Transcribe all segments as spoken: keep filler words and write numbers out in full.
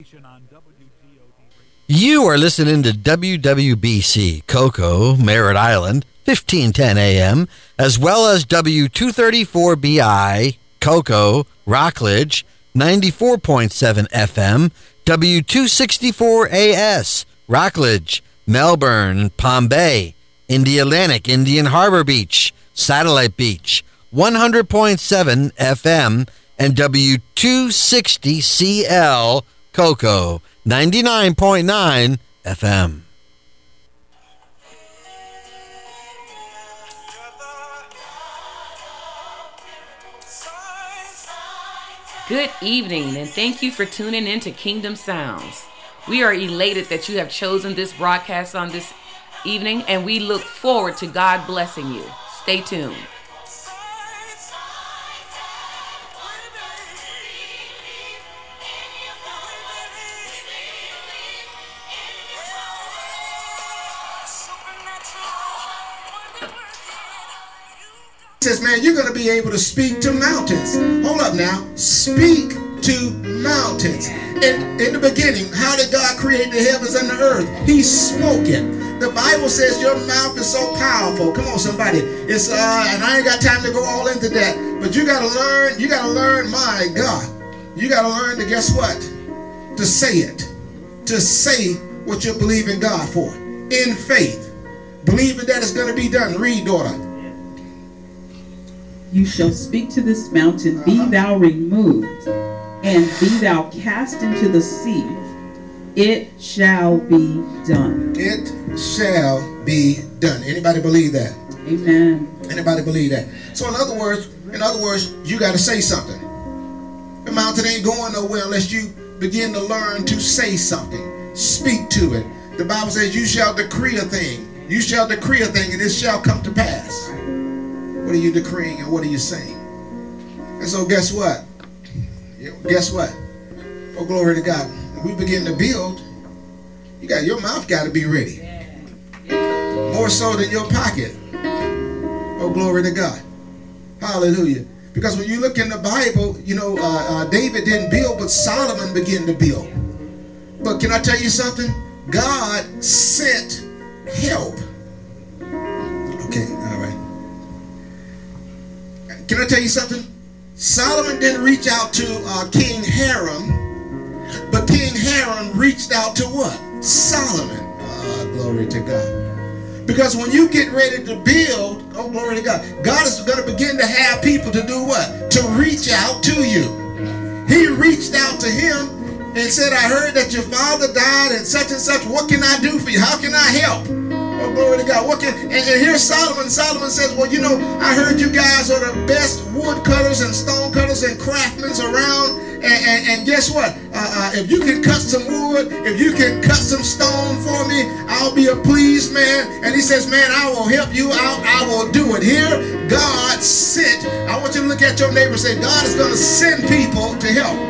You are listening to W W B C, Cocoa, Merritt Island, fifteen ten A M, as well as W two thirty-four B I, Cocoa, Rockledge, ninety-four point seven F M, W two sixty-four A S, Rockledge, Melbourne, Palm Bay, Indialantic, Indian Harbor Beach, Satellite Beach, one hundred point seven F M, and W two sixty C L, Cocoa, ninety-nine point nine F M. Good evening, and thank you for tuning in to Kingdom Sounds. We are elated that you have chosen this broadcast on this evening, and we look forward to God blessing you. Stay tuned. Says, man, you're going to be able to speak to mountains. Hold up now. Speak to mountains. In, in the beginning, how did God create the heavens and the earth? He spoke it. The Bible says your mouth is so powerful. Come on, somebody. It's uh, and I ain't got time to go all into that. But you got to learn. You got to learn, my God. You got to learn to, guess what? To say it. To say what you believe in God for. In faith. Believing that it's going to be done. Read, daughter. You shall speak to this mountain, be thou removed, and be thou cast into the sea. It shall be done. It shall be done. Anybody believe that? Amen. Anybody believe that? So in other words, in other words, you got to say something. The mountain ain't going nowhere unless you begin to learn to say something. Speak to it. The Bible says you shall decree a thing. You shall decree a thing, and it shall come to pass. What are you decreeing and what are you saying? And so guess what? Guess what? Oh, glory to God. When we begin to build, you got your mouth got to be ready. More so than your pocket. Oh, glory to God. Hallelujah. Because when you look in the Bible, you know, uh, uh, David didn't build, but Solomon began to build. But can I tell you something? God sent help. Okay, all right. Can I tell you something? Solomon didn't reach out to uh, King Hiram, but King Hiram reached out to what? Solomon. Uh, glory to God. Because when you get ready to build, oh, glory to God, God is going to begin to have people to do what? To reach out to you. He reached out to him and said, I heard that your father died and such and such. What can I do for you? How can I help? Oh, glory to God. What can, and, and here's Solomon. Solomon says, well, you know, I heard you guys are the best wood cutters and stone cutters and craftsmen around. And, and, and guess what? Uh, uh, if you can cut some wood, if you can cut some stone for me, I'll be a pleased man. And he says, man, I will help you out. I will do it. Here, God sent. I want you to look at your neighbor and say, God is going to send people to help.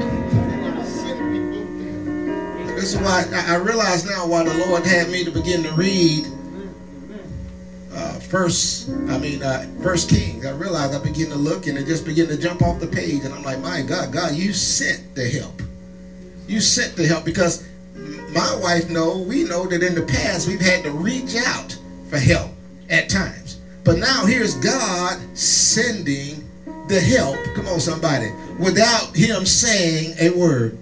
This is why I realize now why the Lord had me to begin to read uh, first, I mean, uh, First Kings. I realized I begin to look and it just began to jump off the page. And I'm like, my God, God, you sent the help. You sent the help because my wife know, we know that in the past we've had to reach out for help at times. But now here's God sending the help. Come on, somebody. Without him saying a word.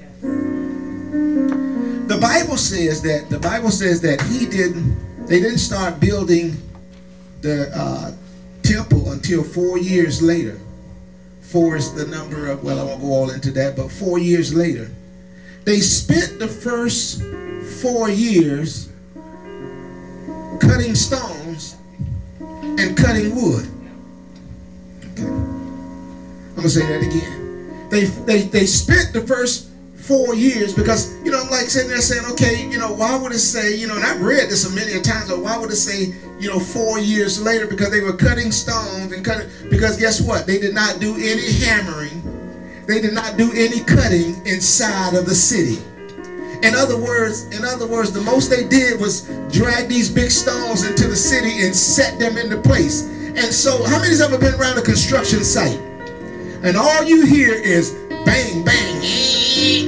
The Bible says that the Bible says that he didn't. They didn't start building the uh, temple until four years later. Four is the number of. Well, I won't go all into that, but four years later, they spent the first four years cutting stones and cutting wood. Okay. I'm gonna say that again. They they they spent the first four years because, you know, I'm like sitting there saying, okay, you know, why would it say, you know, and I've read this a many times, but why would it say, you know, four years later? Because they were cutting stones and cutting, because guess what? They did not do any hammering. They did not do any cutting inside of the city. In other words, in other words, the most they did was drag these big stones into the city and set them into place. And so, how many's ever been around a construction site? And all you hear is bang, bang,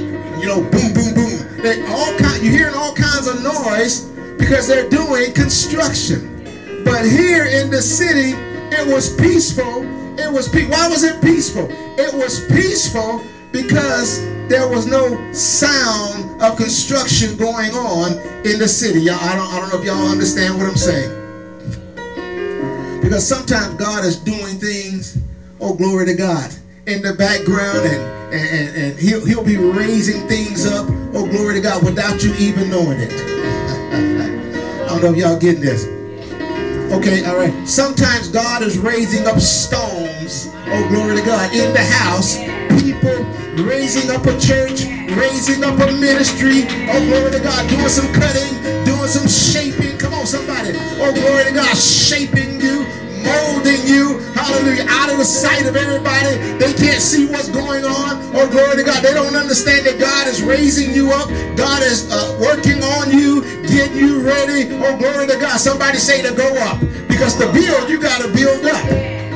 You know, boom, boom, boom. They all kind, you're hearing all kinds of noise because they're doing construction. But here in the city, it was peaceful. It was pe- Why was it peaceful? It was peaceful because there was no sound of construction going on in the city. Y'all, I don't, I don't know if y'all understand what I'm saying. Because sometimes God is doing things, oh glory to God, in the background, and, and, and he'll, he'll be raising things up, oh glory to God, without you even knowing it. I don't know if y'all getting this. Okay, all right. Sometimes God is raising up stones, oh glory to God, in the house. People raising up a church, raising up a ministry, oh glory to God, doing some cutting, doing some shaping. Come on, somebody. Oh glory to God, shaping you, molding you, hallelujah, out of the sight of everybody. They can't see what's going on. Oh glory to God, they don't understand that God is raising you up. God is uh, working on you, getting you ready. Oh glory to God. Somebody say to go up, because to build, you got to build up.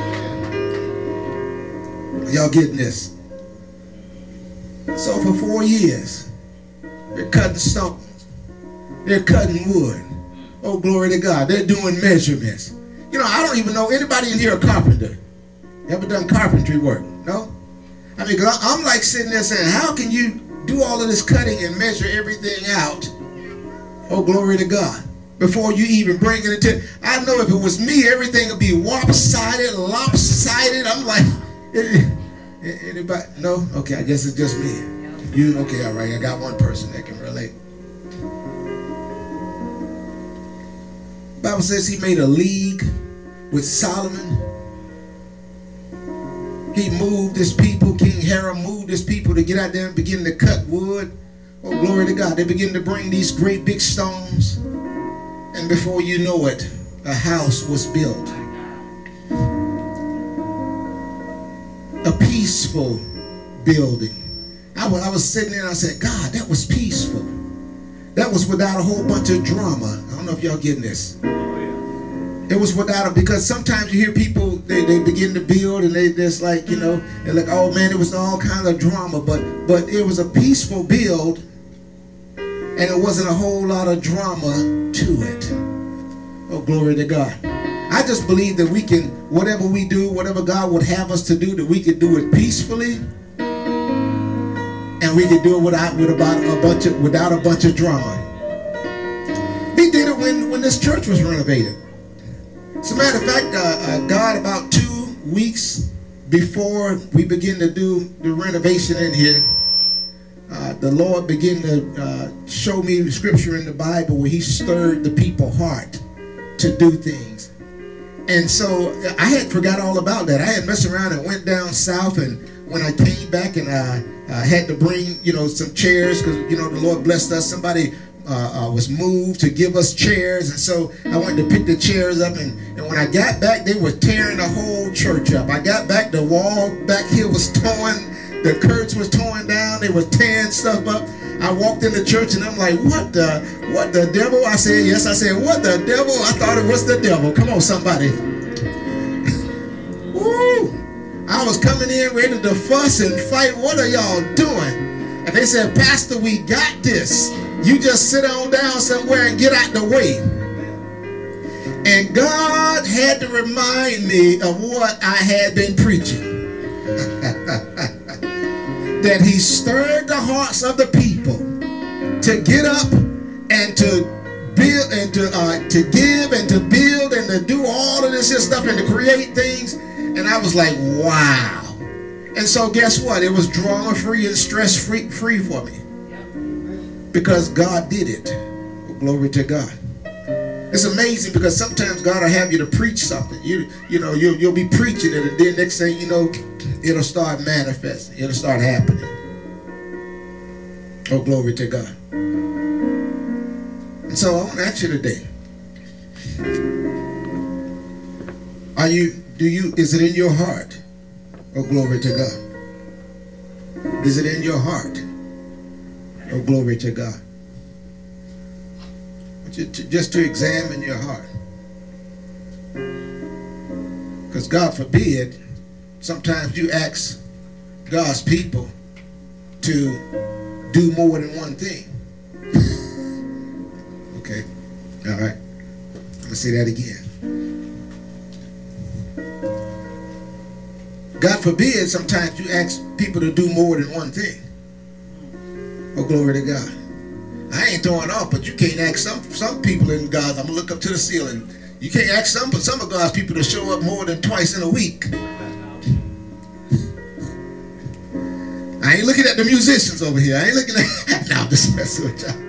Y'all getting this? So for four years, they're cutting stones. They're cutting wood. Oh, glory to God. They're doing measurements. You know, I don't even know anybody in here a carpenter. Ever done carpentry work? No? I mean, cause I'm like sitting there saying, how can you do all of this cutting and measure everything out? Oh, glory to God. Before you even bring it into, I know if it was me, everything would be lopsided, lopsided. I'm like, anybody? No? Okay, I guess it's just me. You, okay, all right, I got one person that can relate. The Bible says he made a league with Solomon. He moved his people, King Hiram moved his people to get out there and begin to cut wood. Oh, glory to God. They begin to bring these great big stones. And before you know it, a house was built. A peaceful building. I was, I was sitting there and I said, God, that was peaceful. That was without a whole bunch of drama. I don't know if y'all getting this. It was without a, because sometimes you hear people, they, they begin to build and they just like, you know, they're like, oh man, it was all kind of drama, but but it was a peaceful build and it wasn't a whole lot of drama to it. Oh, glory to God. I just believe that we can, whatever we do, whatever God would have us to do, that we can do it peacefully, and we can do it without with about a bunch of without a bunch of drama. He did it when when this church was renovated. As a matter of fact, uh, uh, God, about two weeks before we begin to do the renovation in here, uh, the Lord began to uh, show me the scripture in the Bible where He stirred the people's heart to do things. And so I had forgot all about that. I had messed around and went down south, and when I came back and I uh, had to bring, you know, some chairs because, you know, the Lord blessed us. Somebody uh, uh, was moved to give us chairs, and so I went to pick the chairs up, and, and when I got back, they were tearing the whole church up. I got back, the wall back here was torn, the curtains was torn down, they were tearing stuff up. I walked in the church and I'm like, what the, what the devil? I said, yes, I said, what the devil? I thought it was the devil. Come on, somebody. Woo! I was coming in ready to fuss and fight. What are y'all doing? And they said, Pastor, we got this. You just sit on down somewhere and get out the way. And God had to remind me of what I had been preaching. That He stirred the hearts of the people to get up and to build and to uh, to give and to build and to do all of this here stuff and to create things. And I was like, wow. And so guess what? It was drama free and stress free free for me. Because God did it. Well, glory to God. It's amazing because sometimes God will have you to preach something. You you know, you'll, you'll be preaching it, and then next thing you know, it'll start manifesting. It'll start happening. Oh, glory to God. And so I want to ask you today, are you, do you, is it in your heart? Oh, glory to God. Is it in your heart? Oh, glory to God. To, to, just to examine your heart. Because God forbid, sometimes you ask God's people to do more than one thing. Okay, all right. I'm gonna say that again. God forbid sometimes you ask people to do more than one thing. Oh, glory to God. I ain't throwing off, but you can't ask some some people in God. I'm gonna look up to the ceiling. You can't ask some, but some of God's people to show up more than twice in a week. I ain't looking at the musicians over here. I ain't looking at. Now I'm just messing with y'all.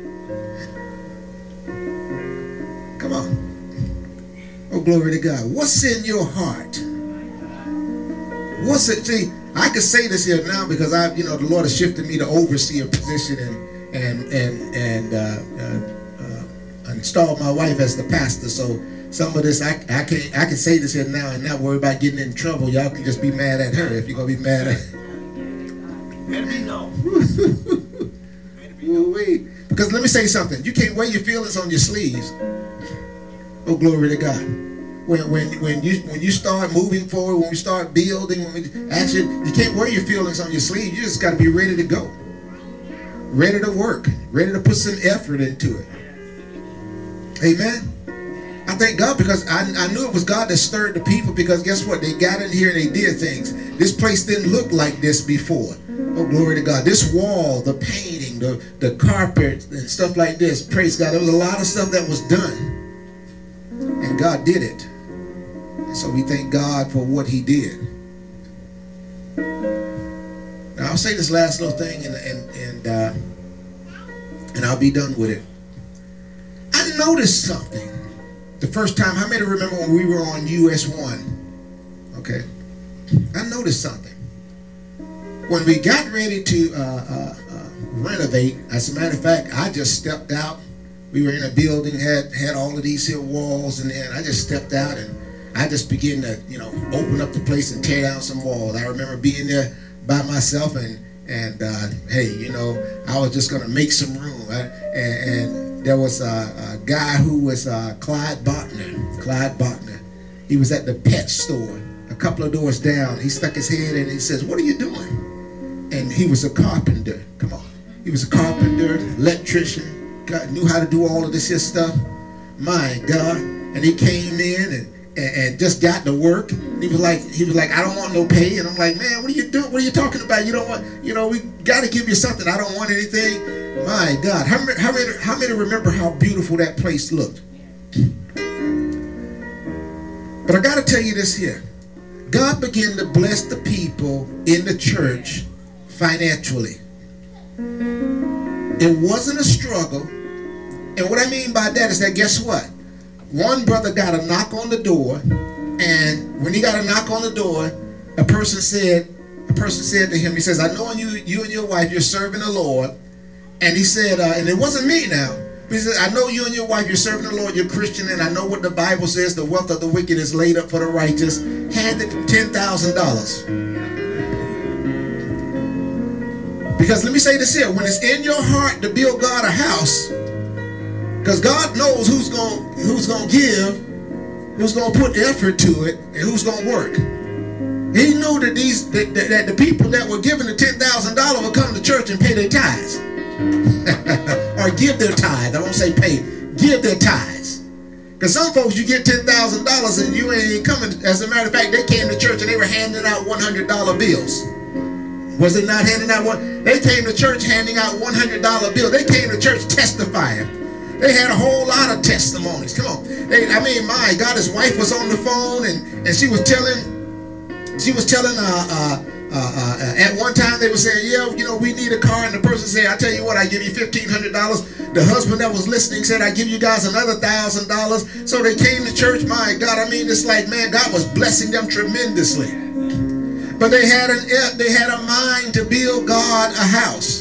Come on. Oh, glory to God. What's in your heart? What's it? See, I can say this here now because I, you know, the Lord has shifted me to overseer position and and and and uh, uh, uh, installed my wife as the pastor. So some of this, I I can I can say this here now and not worry about getting in trouble. Y'all can just be mad at her if you're gonna be mad at her. Let me know. Wait, because let me say something. You can't wear your feelings on your sleeves. Oh, glory to God. When when when you when you start moving forward, when we start building, when we actually, you can't wear your feelings on your sleeve. You just got to be ready to go, ready to work, ready to put some effort into it. Amen. I thank God because I, I knew it was God that stirred the people, because guess what? They got in here and they did things. This place didn't look like this before. Oh, glory to God. This wall, the painting, the, the carpet and stuff like this, praise God. There was a lot of stuff that was done. And God did it. And so we thank God for what he did. Now I'll say this last little thing and, and, and, uh, and I'll be done with it. I noticed something. The first time, how many remember when we were on U S one? Okay. I noticed something. When we got ready to uh, uh, uh, renovate, as a matter of fact, I just stepped out. We were in a building, had had all of these here walls, and then I just stepped out and I just began to, you know, open up the place and tear down some walls. I remember being there by myself and, and uh, hey, you know, I was just going to make some room. I, and, and there was a, a guy who was uh, Clyde Botner. Clyde Botner. He was at the pet store a couple of doors down. He stuck his head in and he says, "What are you doing?" And he was a carpenter. Come on. He was a carpenter, electrician, God, knew how to do all of this here stuff. My God. And he came in and, and, and just got to work. He was like, he was like, "I don't want no pay." And I'm like, "Man, what are you doing? What are you talking about? You don't want, you know, we got to give you something. I don't want anything." My God. How many, how many, how many remember how beautiful that place looked? But I got to tell you this here. God began to bless the people in the church financially. It wasn't a struggle. And what I mean by that is that, guess what? One brother got a knock on the door, and when he got a knock on the door, a person said, a person said to him, he says, "I know you, you and your wife, you're serving the Lord." And he said, uh, and it wasn't me now. He said, "I know you and your wife, you're serving the Lord, you're Christian, and I know what the Bible says, the wealth of the wicked is laid up for the righteous. Hand it ten thousand dollars. Because let me say this here, when it's in your heart to build God a house, because God knows who's going who's going to give, who's going to put effort to it, and who's going to work. He knew that these that, that, that the people that were giving the ten thousand dollars would come to church and pay their tithes. Or give their tithes. I won't say pay. Give their tithes. Because some folks, you get ten thousand dollars and you ain't coming. As a matter of fact, they came to church and they were handing out one hundred dollar bills. Was they not handing out one? They came to church handing out one hundred dollar bills. They came to church testifying. They had a whole lot of testimonies. Come on. They, I mean, my God, his wife was on the phone and, and she was telling, she was telling, uh, uh, uh, uh, at one time they were saying, "Yeah, you know, we need a car." And the person said, "I tell you what, I give you fifteen hundred dollars. The husband that was listening said, "I give you guys another one thousand dollars. So they came to church. My God, I mean, it's like, man, God was blessing them tremendously. But they had an they had a mind to build God a house.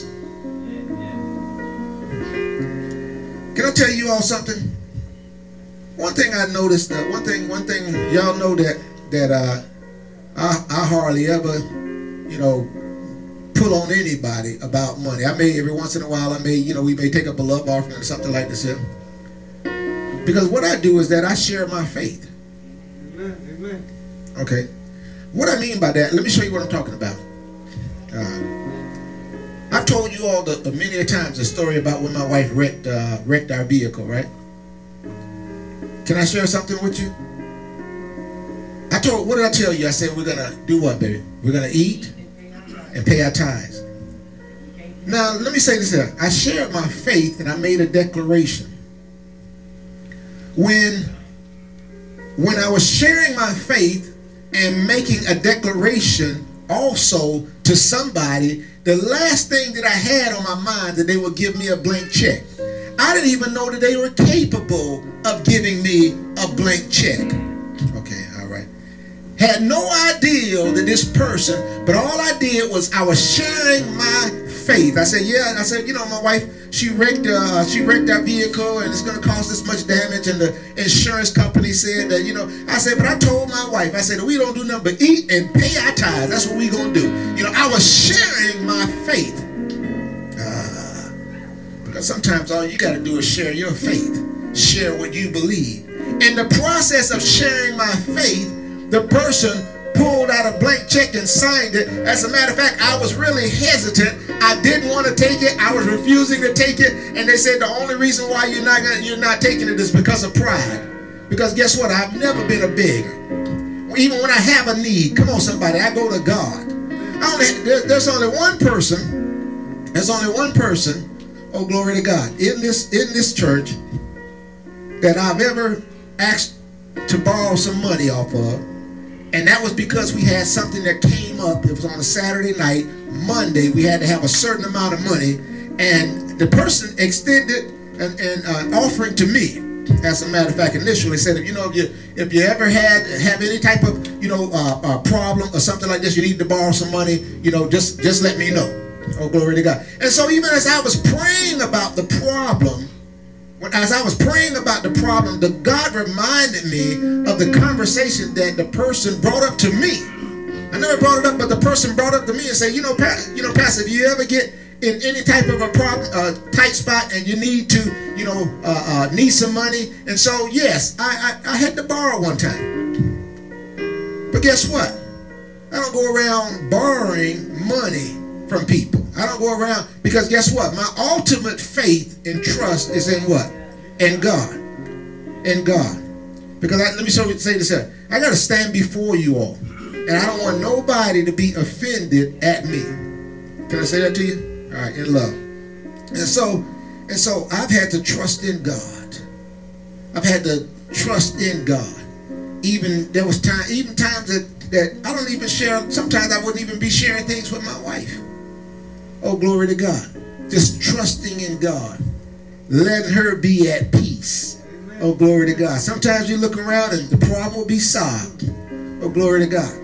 Can I tell you all something? One thing I noticed, uh, one thing, one thing y'all know that that uh, I, I hardly ever, you know, pull on anybody about money. I may every once in a while, I may, you know, we may take up a love offering or something like this here. Because what I do is that I share my faith. Amen. Amen. Okay. What I mean by that, let me show you what I'm talking about. Uh, I've told you all the, the many times the story about when my wife wrecked uh, wrecked our vehicle, right? Can I share something with you? I told, what did I tell you? I said we're gonna do what, baby? We're gonna eat and pay our tithes. Now let me say this here. I shared my faith and I made a declaration. When when I was sharing my faith and making a declaration also to somebody, the last thing that I had on my mind that they would give me a blank check. I didn't even know that they were capable of giving me a blank check. Okay, all right. Had no idea that this person, but all I did was I was sharing my faith. I said, yeah, I said, you know, my wife, she wrecked uh, she wrecked our vehicle and it's going to cause this much damage, and the insurance company said that, you know, I said, but I told my wife, I said, we don't do nothing but eat and pay our tithes. That's what we going to do. You know, I was sharing my faith. Uh, because sometimes all you got to do is share your faith. Share what you believe. In the process of sharing my faith, the person pulled out a blank check and signed it. As a matter of fact, I was really hesitant. I didn't want to take it. I was refusing to take it. And they said the only reason why you're not gonna, you're not taking it is because of pride. Because guess what? I've never been a beggar. Even when I have a need, come on somebody, I go to God. I only, there, there's only one person, there's only one person, oh glory to God, in this, in this church that I've ever asked to borrow some money off of. And that was because we had something that came up. It was on a Saturday night. Monday, we had to have a certain amount of money. And the person extended an, an uh, offering to me. As a matter of fact, initially said, you know, if you if you ever had have any type of, you know, uh, uh, problem or something like this, you need to borrow some money, you know, just, just let me know. Oh, glory to God. And so even as I was praying about the problem, When, as I was praying about the problem, the God reminded me of the conversation that the person brought up to me. I never brought it up, but the person brought up to me and said, you know, pa- you know, Pastor, if you ever get in any type of a problem, uh, tight spot, and you need to, you know, uh, uh, need some money. And so, yes, I, I, I had to borrow one time. But guess what? I don't go around borrowing money from people. I don't go around, because guess what? My ultimate faith and trust is in what? In God. In God. Because I, let me show you, say this here. I got to stand before you all. And I don't want nobody to be offended at me. Can I say that to you? All right, in love. And so, and so I've had to trust in God. I've had to trust in God. Even there was time, even times that, that I don't even share, sometimes I wouldn't even be sharing things with my wife. Oh, glory to God. Just trusting in God. Letting her be at peace. Oh, glory to God. Sometimes you look around and the problem will be solved. Oh, glory to God.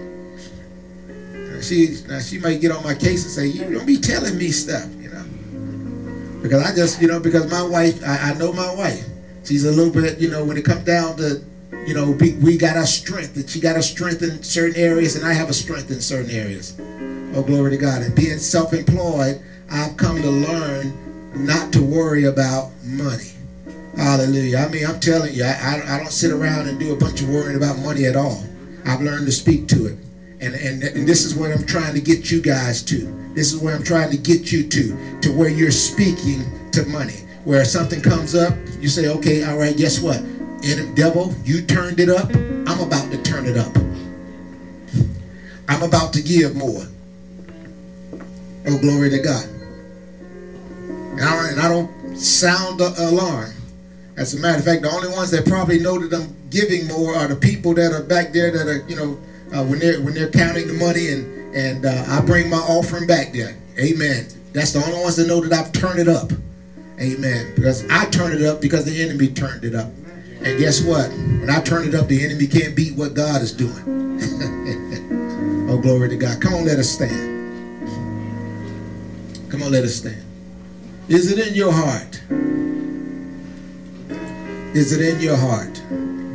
She, now she might get on my case and say, you don't be telling me stuff, you know. Because I just, you know, because my wife, I, I know my wife. She's a little bit, you know, when it comes down to, you know, we, we got our strength. And she got her strength in certain areas, and I have a strength in certain areas. Oh, glory to God. And being self-employed, I've come to learn not to worry about money. Hallelujah. I mean, I'm telling you, I, I, I don't sit around and do a bunch of worrying about money at all. I've learned to speak to it. And, and, and this is what I'm trying to get you guys to. This is where I'm trying to get you to, to where you're speaking to money. Where something comes up, you say, okay, all right, guess what? And devil, you turned it up. I'm about to turn it up. I'm about to give more. Oh, glory to God. And I, and I don't sound the alarm. As a matter of fact, the only ones that probably know that I'm giving more are the people that are back there that are, you know, uh, when they're when they're counting the money, and and uh, I bring my offering back there. Amen. That's the only ones that know that I've turned it up. Amen. Because I turned it up because the enemy turned it up. And guess what? When I turn it up, the enemy can't beat what God is doing. Oh, glory to God. Come on, let us stand. Come on, let us stand. Is it in your heart? Is it in your heart?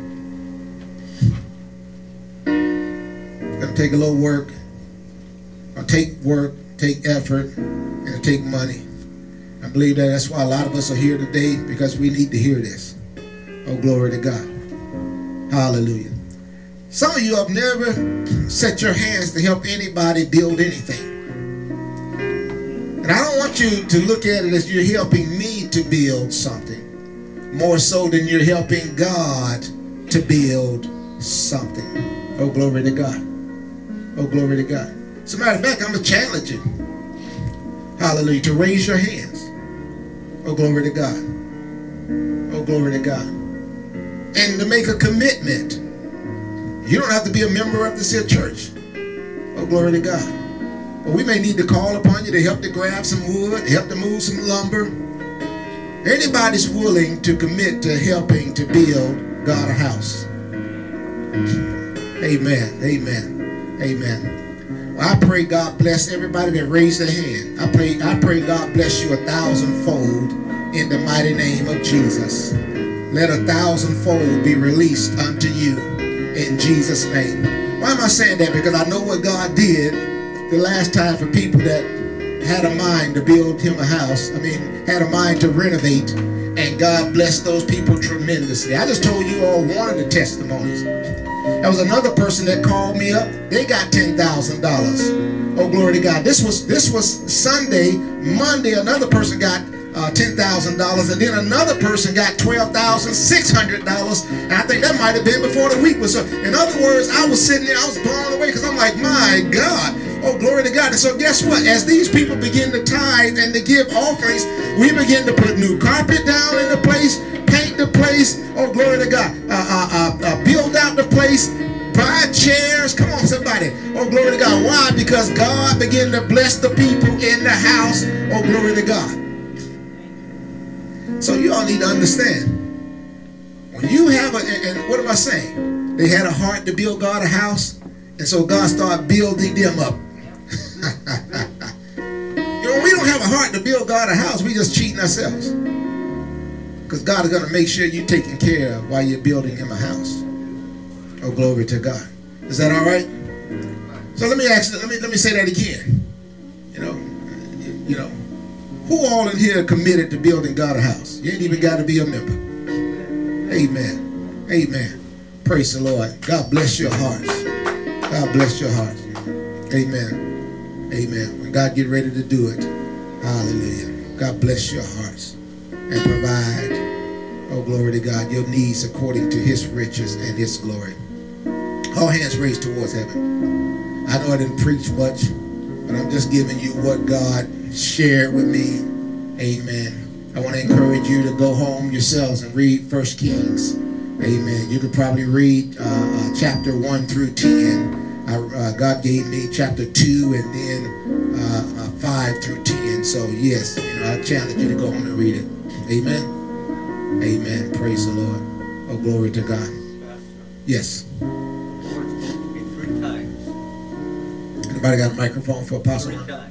It's going to take a little work. It'll take work, take effort, and it'll take money. I believe that that's why a lot of us are here today, because we need to hear this. Oh, glory to God. Hallelujah. Some of you have never set your hands to help anybody build anything. And I don't want you to look at it as you're helping me to build something, more so than you're helping God to build something. Oh, glory to God. Oh, glory to God. As a matter of fact, I'm going to challenge you, hallelujah, to raise your hands. Oh, glory to God. Oh, glory to God. And to make a commitment. You don't have to be a member of this here church. Oh, glory to God. But we may need to call upon you to help to grab some wood, help to move some lumber. Anybody's willing to commit to helping to build God a house. Amen. Amen. Amen. Well, I pray God bless everybody that raised their hand. I pray, I pray God bless you a thousandfold in the mighty name of Jesus. Let a thousandfold be released unto you in Jesus' name. Why am I saying that? Because I know what God did the last time for people that had a mind to build him a house. I mean, had a mind to renovate, and God blessed those people tremendously. I just told you all one of the testimonies. There was another person that called me up. They got ten thousand dollars. Oh, glory to God. This was this was Sunday. Monday, another person got uh, ten thousand dollars, and then another person got twelve thousand six hundred dollars. And I think that might have been before the week was up. In other words, I was sitting there, I was blown away because I'm like, my God. Oh, glory to God. And so guess what? As these people begin to tithe and to give offerings, we begin to put new carpet down in the place, paint the place. Oh, glory to God. Uh, uh, uh, uh, build out the place, buy chairs. Come on, somebody. Oh, glory to God. Why? Because God began to bless the people in the house. Oh, glory to God. So you all need to understand. When you have a, and, and what am I saying? They had a heart to build God a house. And so God started building them up. You know, we don't have a heart to build God a house. We just cheating ourselves. Because God is going to make sure you're taken care of while you're building him a house. Oh, glory to God. Is that all right? So let me ask you, let me let me say that again. You know, you know, who all in here committed to building God a house? You ain't even got to be a member. Amen. Amen. Praise the Lord. God bless your hearts. God bless your hearts. Amen. Amen. When God get ready to do it, hallelujah. God bless your hearts and provide, oh, glory to God, your needs according to his riches and his glory. All hands raised towards heaven. I know I didn't preach much, but I'm just giving you what God shared with me. Amen. I want to encourage you to go home yourselves and read First Kings. Amen. You could probably read uh, uh, chapter one through ten. I, uh, God gave me chapter two and then uh, uh, five through ten. So yes, you know, I challenge you to go home and read it. Amen. Amen. Praise the Lord. Oh, glory to God. Yes. Anybody got a microphone for Apostle? Three times.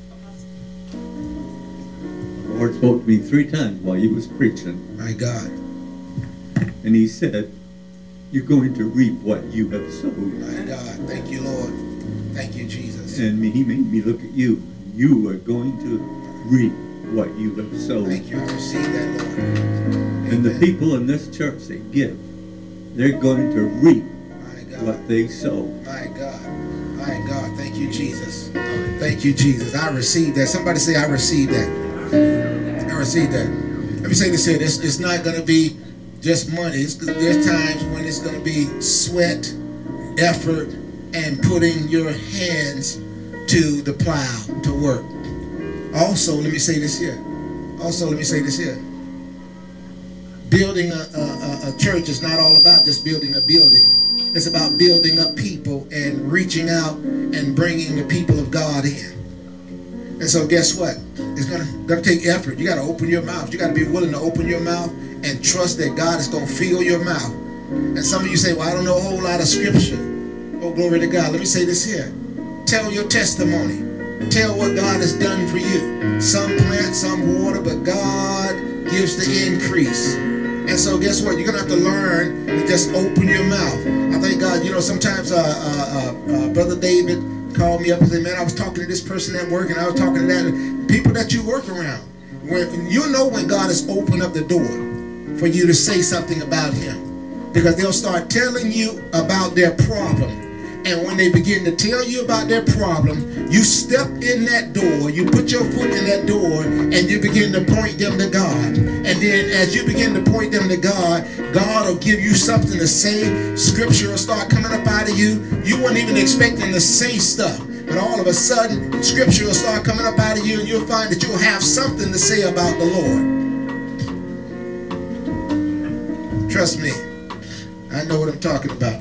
The Lord spoke to me three times while he was preaching. My God. And he said, you're going to reap what you have sowed. My God. Thank you, Lord. Thank you, Jesus. And he made me look at you. You are going to reap what you have sowed. Thank you. I receive that, Lord. And the people in this church that give, they're going to reap My God. what they sow. My God. My God. Thank you, Jesus. Thank you, Jesus. I receive that. Somebody say, I receive that. I receive that. Let me say this here. It's, it's not going to be just money. It's, there's times when it's going to be sweat, effort, and putting your hands to the plow to work. Also, let me say this here. Also, let me say this here. Building a, a, a church is not all about just building a building. It's about building up people and reaching out and bringing the people of God in. And so guess what? It's gonna, gonna take effort. You got to open your mouth. You got to be willing to open your mouth and trust that God is going to fill your mouth. And some of you say, well, I don't know a whole lot of scripture. Oh, glory to God. Let me say this here. Tell your testimony. Tell what God has done for you. Some plant, some water, but God gives the increase. And so guess what? You're going to have to learn to just open your mouth. I thank God, you know, sometimes uh, uh, uh, Brother David called me up and said, man, I was talking to this person at work and I was talking to that. People that you work around. When you know when God has opened up the door for you to say something about him. Because they'll start telling you about their problem. And when they begin to tell you about their problem, you step in that door, you put your foot in that door, and you begin to point them to God. And then as you begin to point them to God, God will give you something to say. Scripture will start coming up out of you. You weren't even expecting to say stuff. But all of a sudden, Scripture will start coming up out of you, and you'll find that you'll have something to say about the Lord. Trust me, I know what I'm talking about.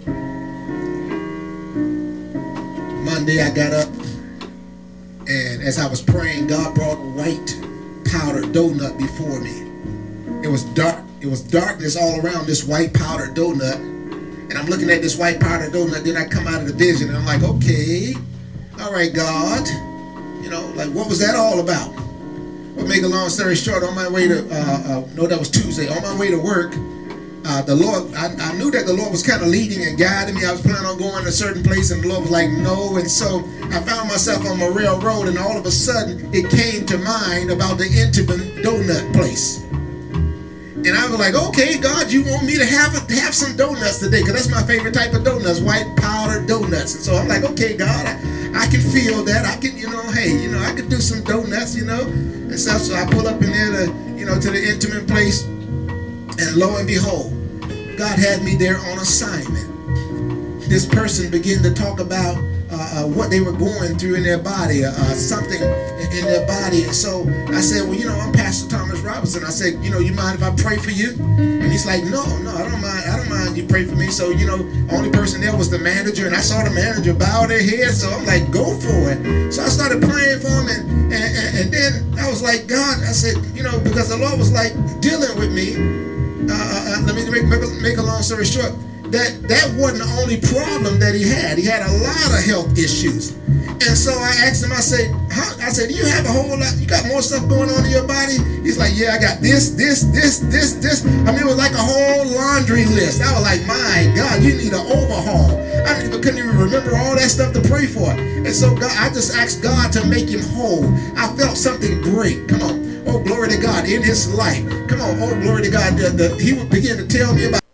Monday I got up, and as I was praying, God brought a white powdered donut before me. It was dark. It was darkness all around this white powdered donut. And I'm looking at this white powdered donut. Then I come out of the vision, and I'm like, okay, all right, God. You know, like, what was that all about? Well, make a long story short, on my way to, uh, uh, no, that was Tuesday. On my way to work, Uh, the Lord, I, I knew that the Lord was kind of leading and guiding me. I was planning on going to a certain place, and the Lord was like, no. And so I found myself on a railroad, and all of a sudden it came to mind about the Intimate Donut place. And I was like, okay, God, you want me to have a, have some donuts today? Because that's my favorite type of donuts, white powdered donuts. And so I'm like, okay, God, I, I can feel that. I can, you know, hey, you know, I could do some donuts, you know. And so, so I pull up in there to, you know, to the Intimate place. And lo and behold, God had me there on assignment. This person began to talk about uh, uh, what they were going through in their body, uh, uh, something in their body. And so I said, well, you know, I'm Pastor Thomas Robinson. I said, you know, you mind if I pray for you? And he's like, no, no, I don't mind. I don't mind you pray for me. So, you know, only person there was the manager, and I saw the manager bow their head. So I'm like, go for it. So I started praying for him, and, and, and, and then I was like, God, I said, you know, because the Lord was like dealing with me. Uh, uh, let me make, make, make a long story short. That that wasn't the only problem that he had. He had a lot of health issues, and so I asked him. I said, How? I said, do you have a whole lot? You got more stuff going on in your body? He's like, yeah, I got this, this, this, this, this. I mean, it was like a whole laundry list. I was like, my God, you need an overhaul. I didn't even, couldn't even remember all that stuff to pray for. And so God, I just asked God to make him whole. I felt something great. Come on. Oh, glory to God in his life. Come on. Oh, glory to God. The, the, he would begin to tell me about.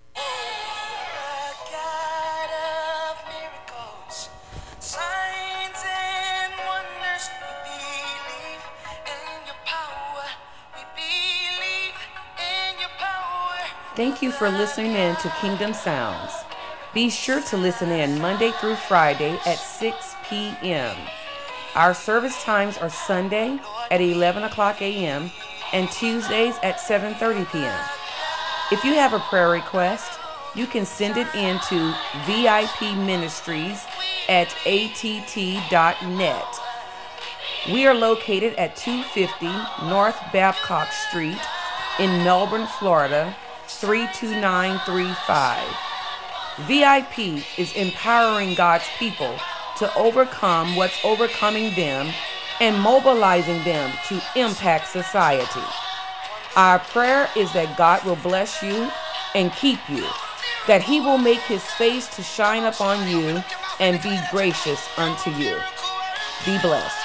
Thank you for listening in to Kingdom Sounds. Be sure to listen in Monday through Friday at six p.m. Our service times are Sunday at eleven o'clock a.m. and Tuesdays at seven thirty p.m. If you have a prayer request, you can send it in to V I P Ministries at A T T dot net. We are located at two fifty North Babcock Street in Melbourne, Florida, three two nine three five. V I P is empowering God's people to overcome what's overcoming them and mobilizing them to impact society. Our prayer is that God will bless you and keep you, that he will make his face to shine upon you and be gracious unto you. Be blessed.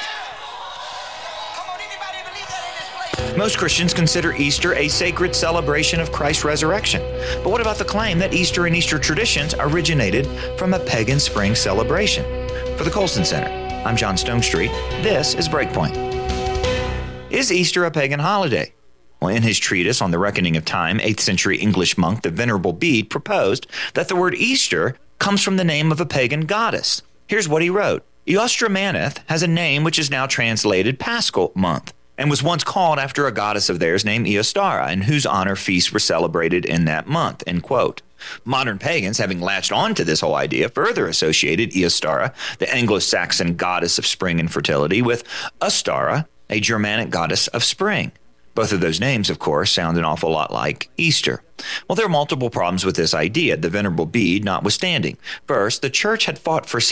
Most Christians consider Easter a sacred celebration of Christ's resurrection. But what about the claim that Easter and Easter traditions originated from a pagan spring celebration? For the Colson Center, I'm John Stonestreet. This is Breakpoint. Is Easter a pagan holiday? Well, in his treatise on the reckoning of time, eighth century English monk the Venerable Bede proposed that the word Easter comes from the name of a pagan goddess. Here's what he wrote. Eostramaneth has a name which is now translated Paschal month, and was once called after a goddess of theirs named Eostara, in whose honor feasts were celebrated in that month, end quote. Modern pagans, having latched on to this whole idea, further associated Eostara, the Anglo-Saxon goddess of spring and fertility, with Ostara, a Germanic goddess of spring. Both of those names, of course, sound an awful lot like Easter. Well, there are multiple problems with this idea, the Venerable Bede notwithstanding. First, the church had fought for